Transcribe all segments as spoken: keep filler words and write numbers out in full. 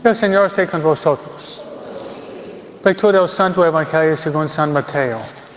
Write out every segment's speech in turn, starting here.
El Señor esté con vosotros. Lectura del Santo Evangelio según San Mateo.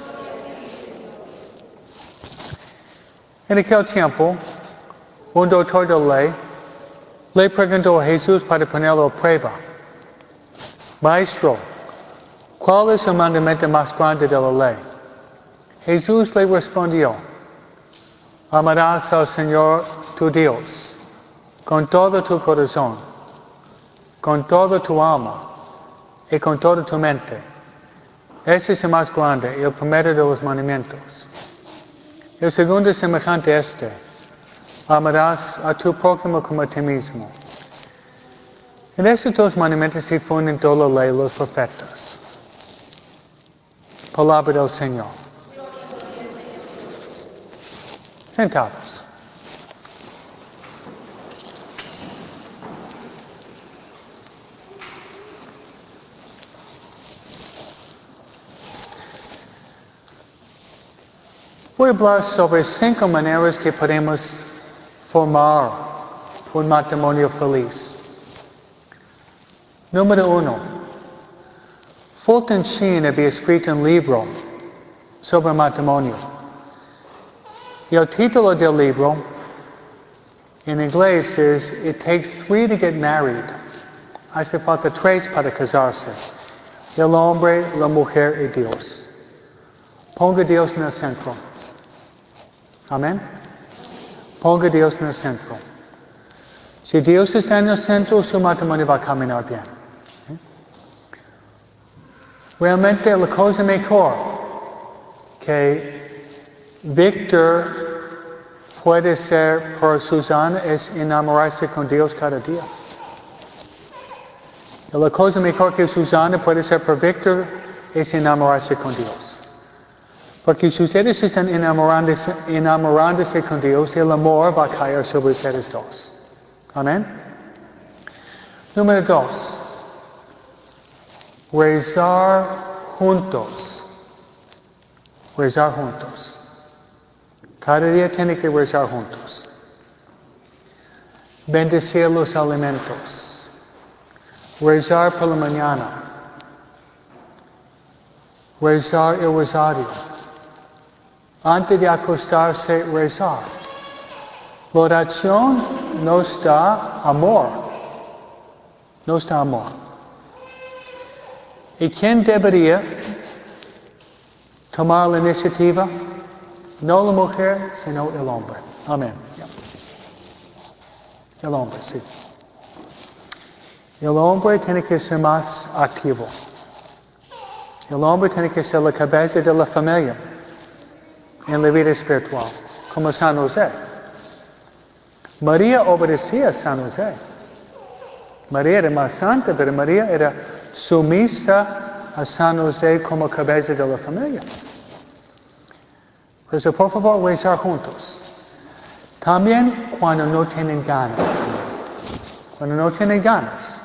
En aquel tiempo, un doctor de ley le preguntó a Jesús para ponerlo a prueba: Maestro, ¿cuál es el mandamiento más grande de la ley? Jesús le respondió: Amarás al Señor tu Dios con todo tu corazón, con toda tu alma y con toda tu mente. Ese es el más grande y el primero de los mandamientos. El segundo es semejante a este: amarás a tu prójimo como a ti mismo. En estos dos mandamientos se funden toda la ley y los profetas. Palabra del Señor. Sentados. Voy a hablar sobre cinco maneras que podemos formar un matrimonio feliz. Número uno. Fulton Sheen había escrito un libro sobre matrimonio. Y el título del libro en inglés es It Takes Three to Get Married. Hace falta tres para casarse. El hombre, la mujer y Dios. Ponga a Dios en el centro. Amén. Ponga a Dios en el centro. Si Dios está en el centro, su matrimonio va a caminar bien. ¿Eh? Realmente la cosa mejor que Víctor puede ser por Susana es enamorarse con Dios cada día. Y la cosa mejor que Susana puede ser por Víctor es enamorarse con Dios. Porque si ustedes están enamorándose, enamorándose con Dios, el amor va a caer sobre ustedes dos. Amén. Número dos. Rezar juntos. Rezar juntos. Cada día tiene que rezar juntos. Bendecir los alimentos. Rezar por la mañana. Rezar el rosario. Antes de acostarse, rezar. La oración nos da amor. Nos da amor. ¿Y quién debería tomar la iniciativa? No la mujer, sino el hombre. Amén. El hombre, sí. El hombre tiene que ser más activo. El hombre tiene que ser la cabeza de la familia en la vida espiritual, como San José. María obedecía a San José. María era más santa, pero María era sumisa a San José como cabeza de la familia. Pues por favor, rezar juntos. También cuando no tienen ganas. Cuando no tienen ganas.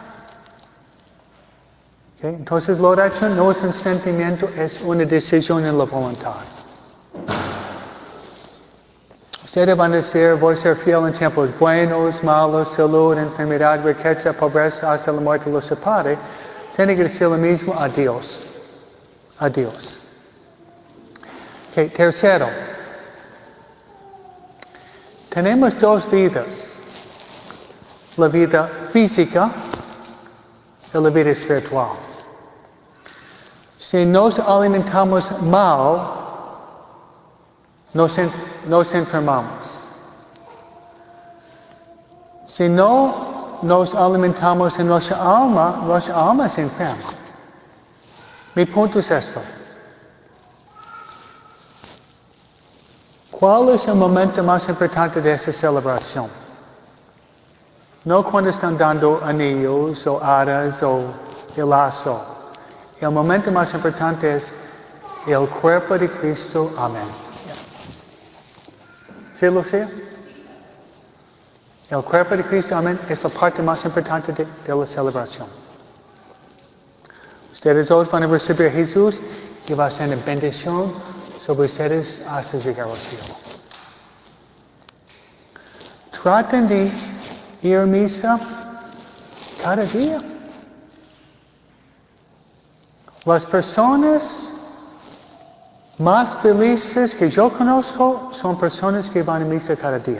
¿Okay? Entonces la oración no es un sentimiento, es una decisión en la voluntad. Ustedes van a decir: voy a ser fiel en tiempos buenos, malos, salud, enfermedad, riqueza, pobreza, hasta la muerte los separe. Tiene que decir lo mismo a Dios. A Dios. Okay, tercero. Tenemos dos vidas. La vida física y la vida espiritual. Si nos alimentamos mal, nos, en, nos enfermamos. Si no nos alimentamos en nuestra alma, nuestra alma se enferma. Mi punto es esto. ¿Cuál es el momento más importante de esa celebración? No cuando están dando anillos o hadas o el lazo. El momento más importante es el cuerpo de Cristo. Amén. ¿Sí, Lucía? El cuerpo de Cristo, amén, es la parte más importante de, de la celebración. Ustedes dos van a recibir a Jesús y va a ser una bendición sobre ustedes hasta llegar al cielo. Traten de ir a misa cada día. Las personas más felices que yo conozco son personas que van a misa cada día.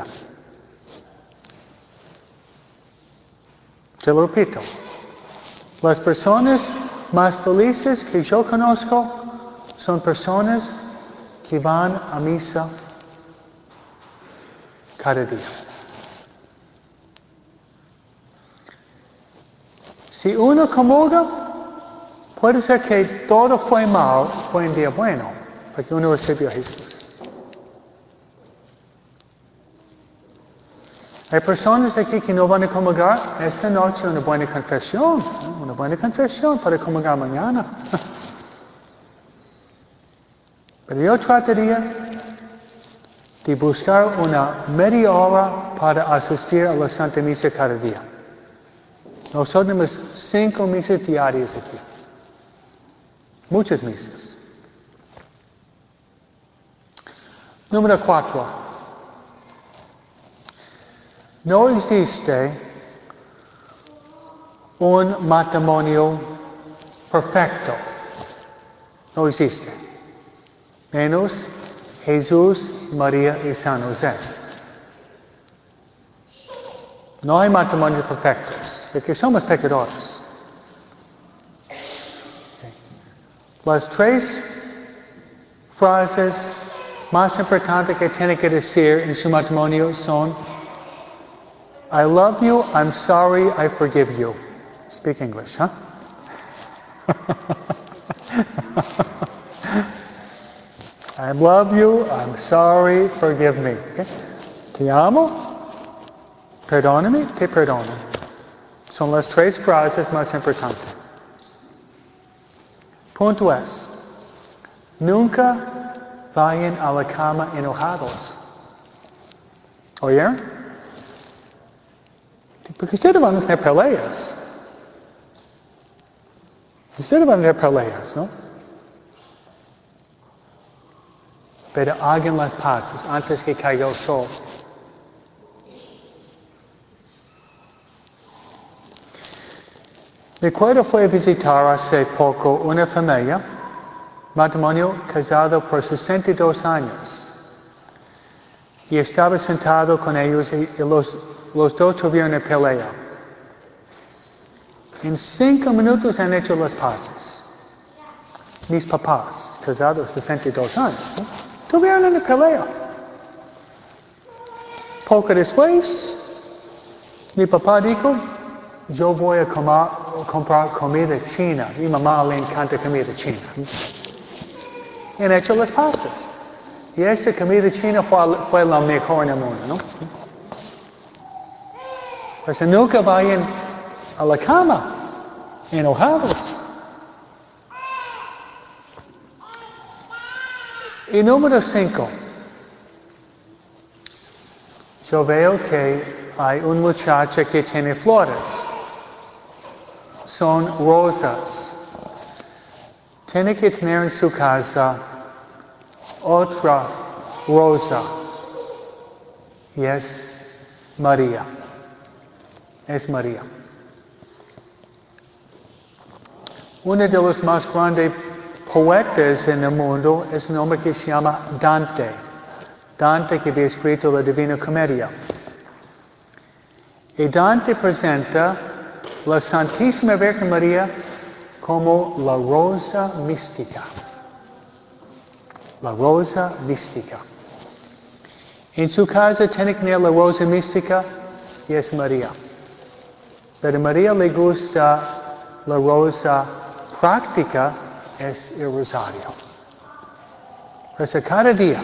Se lo repito. Las personas más felices que yo conozco son personas que van a misa cada día. Si uno comulga, puede ser que todo fue mal, fue un día bueno, porque uno recibió a Jesús. Hay personas aquí que no van a comulgar esta noche, una buena confesión, ¿no? Una buena confesión para comulgar mañana. Pero yo trataría de buscar una media hora para asistir a la Santa Misa cada día. Nosotros tenemos cinco misas diarias aquí. Muchas misas. Número cuatro. No existe un matrimonio perfecto. No existe. Menos Jesús, María y San José. No hay matrimonios perfectos, porque somos pecadores. Las tres frases más importantes que tiene que decir en su matrimonio son I love you, I'm sorry, I forgive you. Speak English, huh? I love you, I'm sorry, forgive me. Okay? Te amo, perdóname, te perdono. Son las tres frases más importantes. Punto es, nunca vayan a la cama enojados. ¿Oyeron? Porque ustedes van a tener peleas. Ustedes van a tener peleas, ¿no? Pero hagan las paces antes que caiga el sol. Recuerdo fue a visitar hace poco una familia, matrimonio casado por sesenta y dos años. Y estaba sentado con ellos y los, los dos tuvieron una pelea. En cinco minutos han hecho las paces. Mis papás, casados sesenta y dos años, ¿no? Tuvieron una pelea. Poco después, mi papá dijo, yo voy a comer, comprar comida china. Mi mamá le encanta comida china. Y han hecho las paces. Y esa comida china fue, fue la mejor en el mundo, ¿no? Pues nunca vayan a la cama enojados. Y número cinco. Yo veo que hay un muchacho que tiene flores. Son rosas. Tiene que tener en su casa otra rosa. Y es María. Es María. Uno de los más grandes poetas en el mundo es un hombre que se llama Dante. Dante que había escrito la Divina Comedia. Y Dante presenta la Santísima Virgen María como la rosa mística. La rosa mística. En su casa tiene que tener la rosa mística y es María. Pero a María le gusta la rosa práctica, es el rosario. Pues a cada día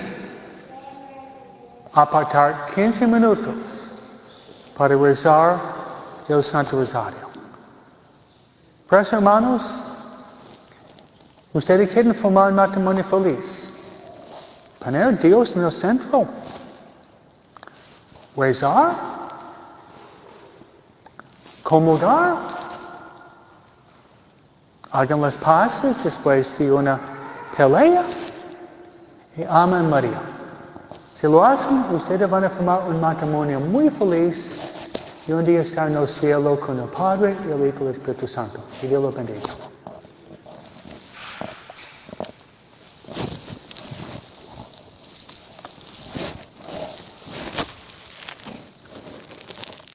apartar quince minutos para rezar el Santo Rosario. Pues hermanos, ustedes quieren formar un matrimonio feliz. Poner a Dios en el centro. Rezar. Comulgar. Hagan las paces después de una pelea. Y amen a María. Si lo hacen, ustedes van a formar un matrimonio muy feliz y un día estar en el cielo con el Padre y el Hijo y el Espíritu Santo. Que Dios los bendiga.